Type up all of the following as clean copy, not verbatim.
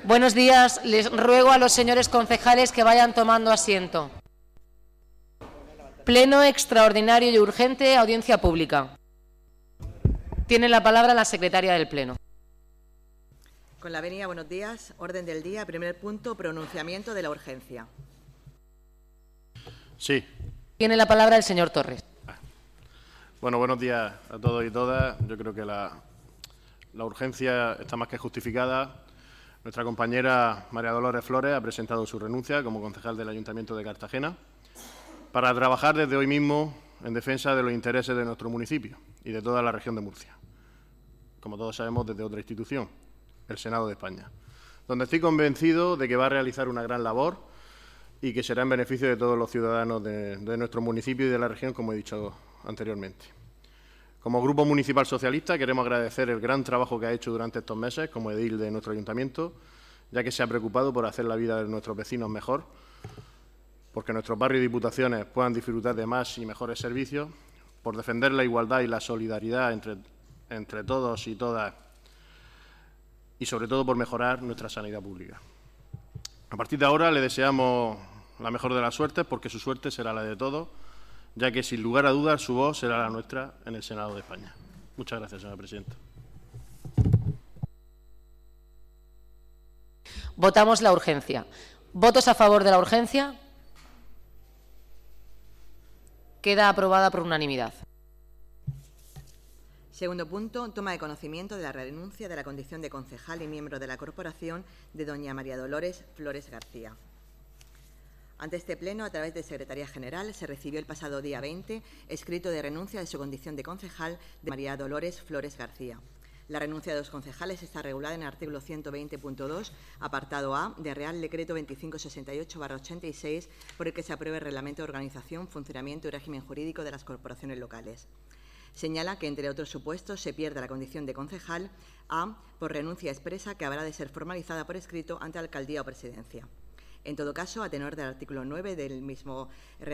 Buenos días. Les ruego a los señores concejales que vayan tomando asiento. Pleno extraordinario y urgente, audiencia pública. Tiene la palabra la secretaria del Pleno. Con la venia, buenos días. Orden del día. Primer punto, pronunciamiento de la urgencia. Sí. Tiene la palabra el señor Torres. Bueno, buenos días a todos y todas. Yo creo que la urgencia está más que justificada. Nuestra compañera María Dolores Flores ha presentado su renuncia como concejal del Ayuntamiento de Cartagena para trabajar desde hoy mismo en defensa de los intereses de nuestro municipio y de toda la región de Murcia. Como todos sabemos, desde otra institución, el Senado de España, donde estoy convencido de que va a realizar una gran labor y que será en beneficio de todos los ciudadanos de nuestro municipio y de la región, como he dicho anteriormente. Como Grupo Municipal Socialista queremos agradecer el gran trabajo que ha hecho durante estos meses como edil de nuestro ayuntamiento, ya que se ha preocupado por hacer la vida de nuestros vecinos mejor, porque nuestros barrios y diputaciones puedan disfrutar de más y mejores servicios, por defender la igualdad y la solidaridad entre todos y todas y, sobre todo, por mejorar nuestra sanidad pública. A partir de ahora le deseamos la mejor de las suertes, porque su suerte será la de todos, ya que, sin lugar a dudas, su voz será la nuestra en el Senado de España. Muchas gracias, señora presidenta. Votamos la urgencia. ¿Votos a favor de la urgencia? Queda aprobada por unanimidad. Segundo punto, toma de conocimiento de la renuncia de la condición de concejal y miembro de la corporación de doña María Dolores Flores García. Ante este Pleno, a través de Secretaría General, se recibió el pasado día 20 escrito de renuncia de su condición de concejal de María Dolores Flores García. La renuncia de los concejales está regulada en el artículo 120.2, apartado A, de Real Decreto 2568/86, por el que se aprueba el Reglamento de Organización, Funcionamiento y Régimen Jurídico de las Corporaciones Locales. Señala que, entre otros supuestos, se pierde la condición de concejal A por renuncia expresa que habrá de ser formalizada por escrito ante alcaldía o presidencia. En todo caso, a tenor del artículo 9 del mismo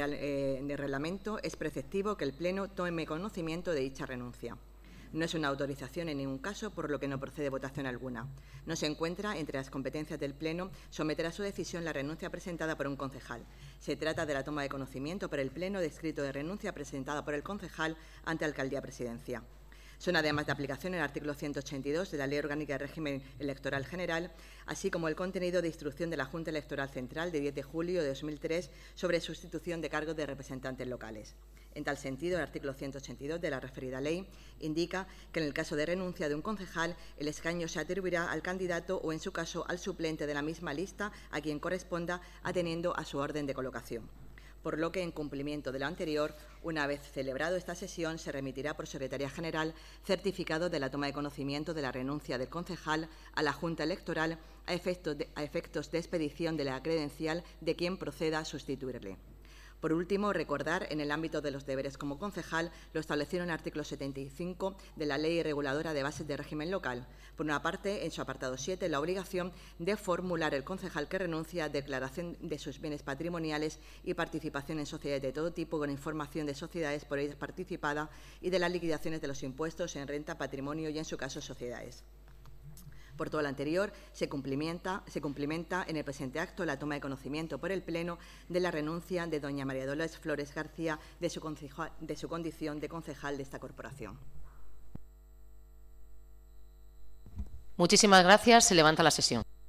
reglamento, es preceptivo que el Pleno tome conocimiento de dicha renuncia. No es una autorización en ningún caso, por lo que no procede votación alguna. No se encuentra entre las competencias del Pleno someter a su decisión la renuncia presentada por un concejal. Se trata de la toma de conocimiento por el Pleno de escrito de renuncia presentada por el concejal ante alcaldía-presidencia. Son además de aplicación el artículo 182 de la Ley Orgánica de Régimen Electoral General, así como el contenido de instrucción de la Junta Electoral Central de 10 de julio de 2003 sobre sustitución de cargos de representantes locales. En tal sentido, el artículo 182 de la referida ley indica que en el caso de renuncia de un concejal, el escaño se atribuirá al candidato o, en su caso, al suplente de la misma lista a quien corresponda, atendiendo a su orden de colocación. Por lo que, en cumplimiento de lo anterior, una vez celebrado esta sesión, se remitirá por Secretaría General certificado de la toma de conocimiento de la renuncia del concejal a la Junta Electoral a efectos de expedición de la credencial de quien proceda a sustituirle. Por último, recordar, en el ámbito de los deberes como concejal, lo establecido en el artículo 75 de la Ley Reguladora de Bases de Régimen Local. Por una parte, en su apartado 7, la obligación de formular el concejal que renuncia declaración de sus bienes patrimoniales y participación en sociedades de todo tipo, con información de sociedades por ellas participada y de las liquidaciones de los impuestos en renta, patrimonio y, en su caso, sociedades. Por todo lo anterior, se cumplimenta en el presente acto la toma de conocimiento por el Pleno de la renuncia de doña María Dolores Flores García de su condición de concejal de esta corporación. Muchísimas gracias. Se levanta la sesión.